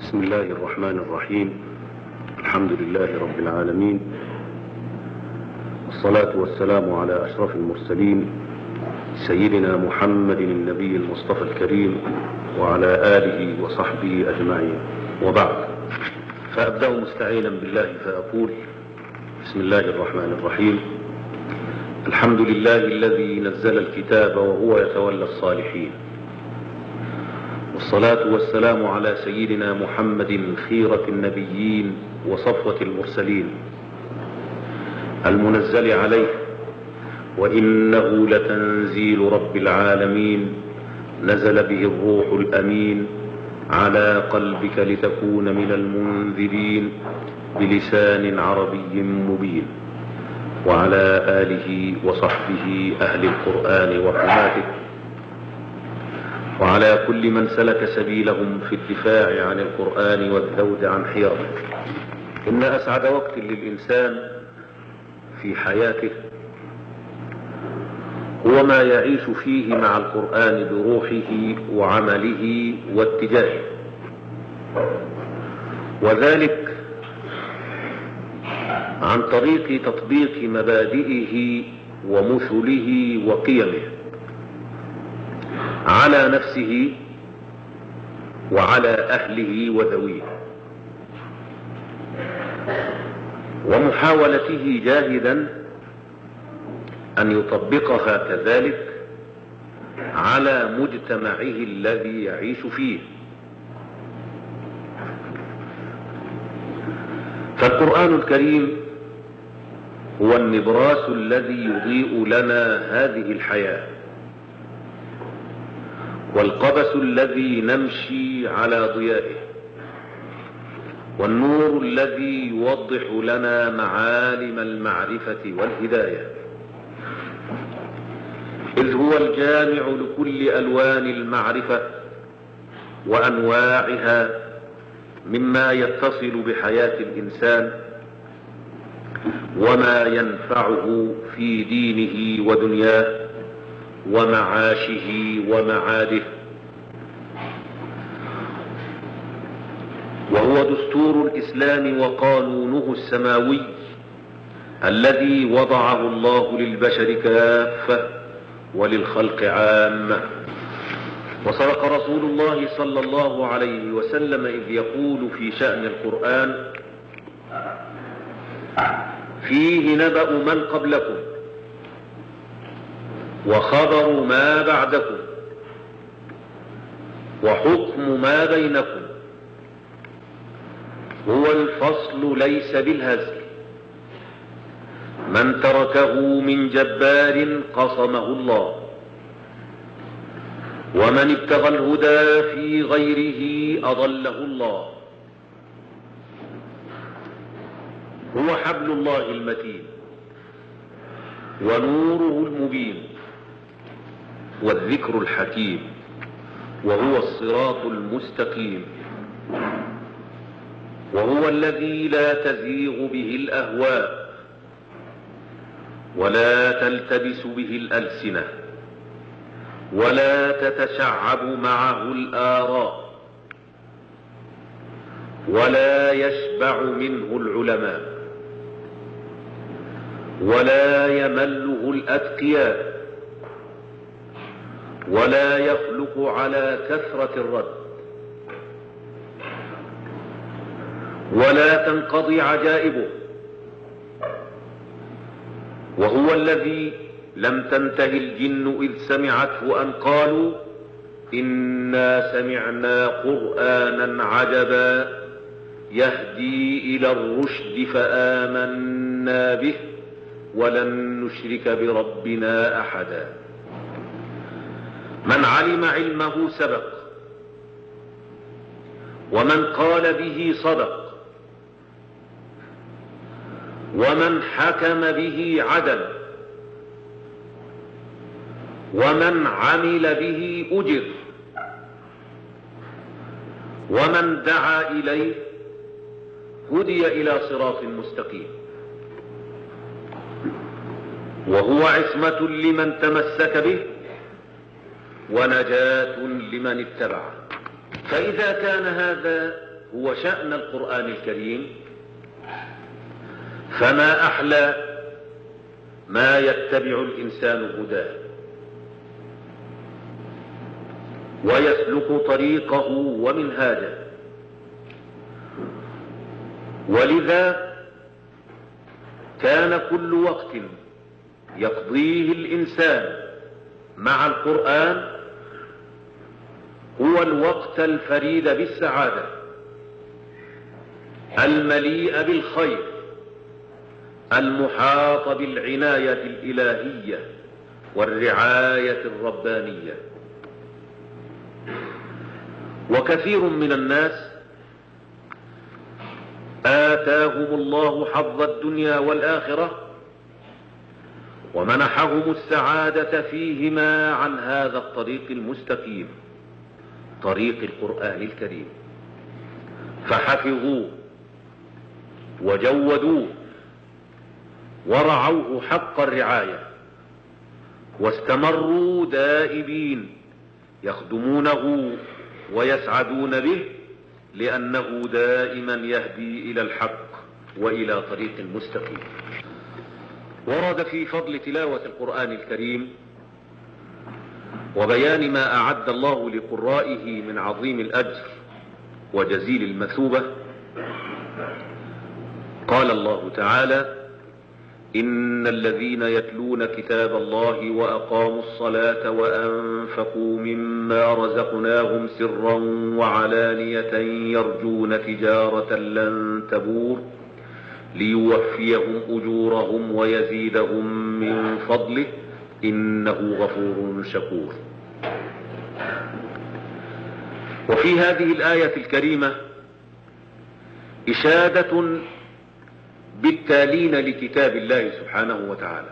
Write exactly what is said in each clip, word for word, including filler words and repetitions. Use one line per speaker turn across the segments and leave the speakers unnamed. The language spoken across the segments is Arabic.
بسم الله الرحمن الرحيم. الحمد لله رب العالمين، والصلاة والسلام على أشرف المرسلين سيدنا محمد النبي المصطفى الكريم وعلى آله وصحبه أجمعين، وبعد، فأبدأ مستعينا بالله فأقول: بسم الله الرحمن الرحيم. الحمد لله الذي نزل الكتاب وهو يتولى الصالحين، والصلاة والسلام على سيدنا محمد خيرة النبيين وصفوة المرسلين المنزل عليه، وإنه لتنزيل رب العالمين، نزل به الروح الأمين على قلبك لتكون من المنذرين بلسان عربي مبين، وعلى آله وصحبه أهل القرآن وحماته، وعلى كل من سلك سبيلهم في الدفاع عن القرآن والذود عن حياضه. إن أسعد وقت للإنسان في حياته هو ما يعيش فيه مع القرآن بروحه وعمله واتجاهه، وذلك عن طريق تطبيق مبادئه ومثله وقيمه على نفسه وعلى أهله وذويه، ومحاولته جاهدا أن يطبقها كذلك على مجتمعه الذي يعيش فيه. فالقرآن الكريم هو النبراس الذي يضيء لنا هذه الحياة، والقبس الذي نمشي على ضيائه، والنور الذي يوضح لنا معالم المعرفة والهداية، إذ هو الجامع لكل ألوان المعرفة وأنواعها مما يتصل بحياة الإنسان وما ينفعه في دينه ودنياه ومعاشه ومعاده، وهو دستور الإسلام وقانونه السماوي الذي وضعه الله للبشر كافة وللخلق عامة. وصدق رسول الله صلى الله عليه وسلم إذ يقول في شأن القرآن: فيه نبأ من قبلكم وخبر ما بعدكم وحكم ما بينكم، هو الفصل ليس بالهزل، من تركه من جبار قصمه الله، ومن ابتغى الهدى في غيره أضله الله، هو حبل الله المتين ونوره المبين والذكر الحكيم، وهو الصراط المستقيم، وهو الذي لا تزيغ به الأهواء ولا تلتبس به الألسنة ولا تتشعب معه الآراء ولا يشبع منه العلماء ولا يمله الأتقياء ولا يخلق على كثرة الرد ولا تنقضي عجائبه، وهو الذي لم تنته الجن إذ سمعته أن قالوا إنا سمعنا قرآنا عجبا يهدي إلى الرشد فآمنا به ولن نشرك بربنا أحدا. من علم علمه سبق، ومن قال به صدق، ومن حكم به عدل، ومن عمل به أجر، ومن دعا إليه هدي إلى صراط مستقيم، وهو عصمة لمن تمسك به ونجاة لمن اتبعه. فإذا كان هذا هو شأن القرآن الكريم، فما أحلى ما يتبع الإنسان هداه ويسلك طريقه ومنهاجه. ولذا كان كل وقت يقضيه الإنسان مع القرآن هو الوقت الفريد بالسعادة المليء بالخير المحاط بالعناية الإلهية والرعاية الربانية. وكثير من الناس آتاهم الله حظ الدنيا والآخرة ومنحهم السعادة فيهما عن هذا الطريق المستقيم، طريق القرآن الكريم، فحفظوه وجودوه ورعوه حق الرعاية، واستمروا دائبين يخدمونه ويسعدون به، لأنه دائما يهدي إلى الحق وإلى طريق مستقيم. ورد في فضل تلاوة القرآن الكريم وبيان ما أعد الله لقرائه من عظيم الأجر وجزيل المثوبة، قال الله تعالى: إن الذين يتلون كتاب الله وأقاموا الصلاة وأنفقوا مما رزقناهم سرا وعلانية يرجون تجارة لن تبور ليوفيهم أجورهم ويزيدهم من فضله إنه غفور شكور. وفي هذه الآية الكريمة إشادة بالتالين لكتاب الله سبحانه وتعالى،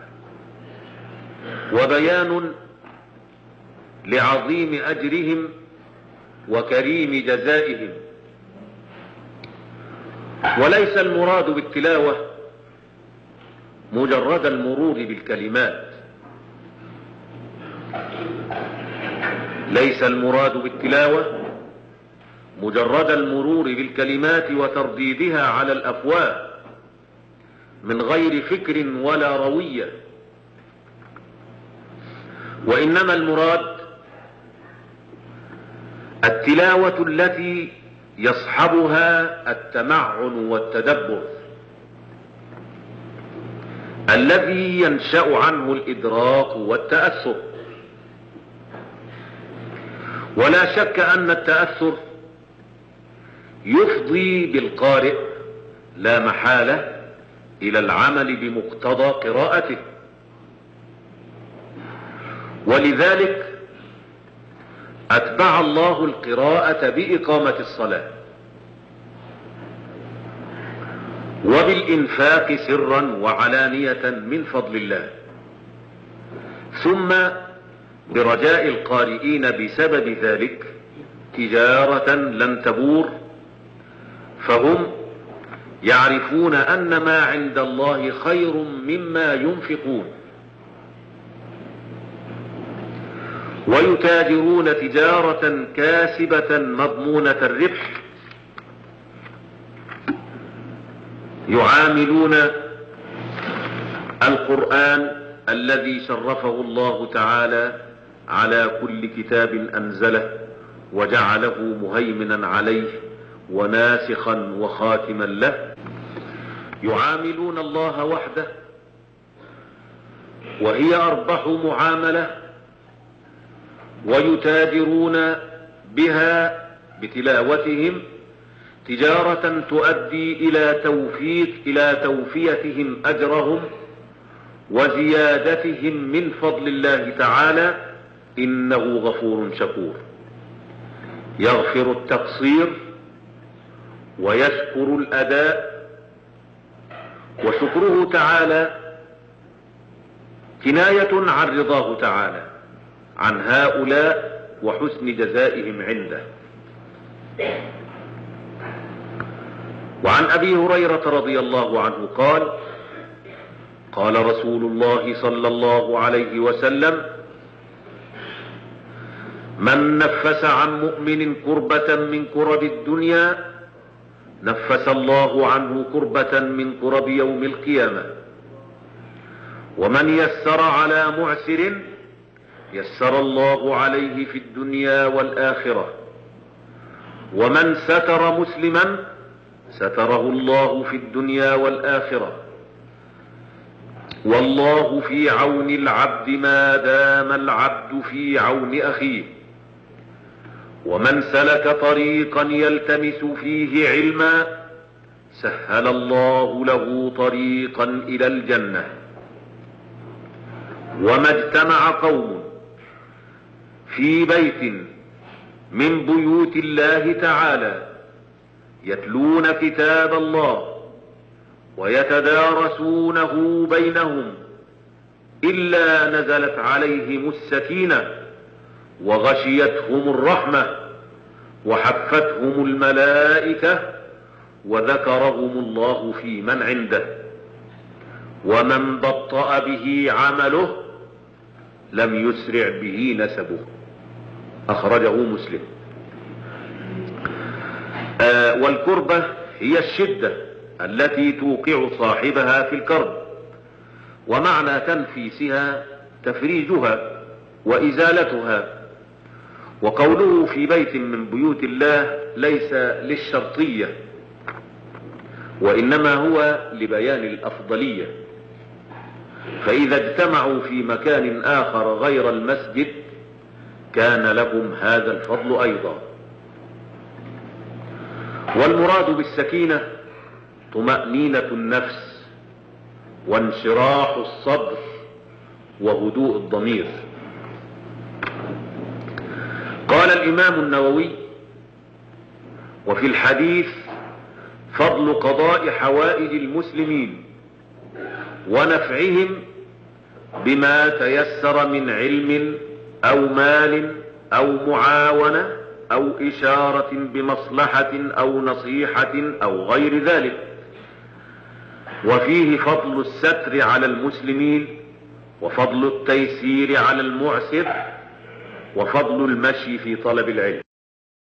وبيان لعظيم أجرهم وكريم جزائهم. وليس المراد بالتلاوة مجرد المرور بالكلمات، ليس المراد بالتلاوة مجرد المرور بالكلمات وترديدها على الأفواه من غير فكر ولا روية، وإنما المراد التلاوة التي يصحبها التمعن والتدبر الذي ينشأ عنه الإدراك والتأثر. ولا شك أن التأثر يفضي بالقارئ لا محالة إلى العمل بمقتضى قراءته، ولذلك أتبع الله القراءة بإقامة الصلاة وبالإنفاق سرا وعلانية من فضل الله، ثم برجاء القارئين بسبب ذلك تجارة لن تبور، فهم يعرفون أن ما عند الله خير مما ينفقون، ويتاجرون تجارة كاسبة مضمونة الربح، يعاملون القرآن الذي شرفه الله تعالى على كل كتاب أنزله وجعله مهيمنا عليه وناسخا وخاتما له، يعاملون الله وحده وهي أربح معاملة، ويتاجرون بها بتلاوتهم تجارة تؤدي إلى توفيق إلى توفيتهم أجرهم وزيادتهم من فضل الله تعالى، إنه غفور شكور، يغفر التقصير ويشكر الأداء. وشكره تعالى كناية عن رضاه تعالى عن هؤلاء وحسن جزائهم عنده. وعن أبي هريرة رضي الله عنه قال: قال رسول الله صلى الله عليه وسلم: من نفس عن مؤمن كربة من كرب الدنيا نفس الله عنه كربة من كرب يوم القيامة. ومن يسر على معسر يسر الله عليه في الدنيا والآخرة. ومن ستر مسلما ستره الله في الدنيا والآخرة. والله في عون العبد ما دام العبد في عون أخيه. ومن سلك طريقا يلتمس فيه علما سهل الله له طريقا إلى الجنة. وما اجتمع قوم في بيت من بيوت الله تعالى يتلون كتاب الله ويتدارسونه بينهم إلا نزلت عليهم السكينة وغشيتهم الرحمة وحفتهم الملائكة وذكرهم الله في من عنده. ومن بطأ به عمله لم يسرع به نسبه. أخرجه مسلم. آه والكربة هي الشدة التي توقع صاحبها في الكرب، ومعنى تنفيسها تفريجها وإزالتها. وقوله في بيت من بيوت الله ليس للشرطية، وإنما هو لبيان الأفضلية، فإذا اجتمعوا في مكان آخر غير المسجد كان لهم هذا الفضل أيضا. والمراد بالسكينة طمأنينة النفس وانشراح الصدر وهدوء الضمير. قال الإمام النووي: وفي الحديث فضل قضاء حوائج المسلمين ونفعهم بما تيسر من علم أو مال أو معاونة أو إشارة بمصلحة أو نصيحة أو غير ذلك. وفيه فضل الستر على المسلمين، وفضل التيسير على المعسر، وفضل المشي في طلب العلم.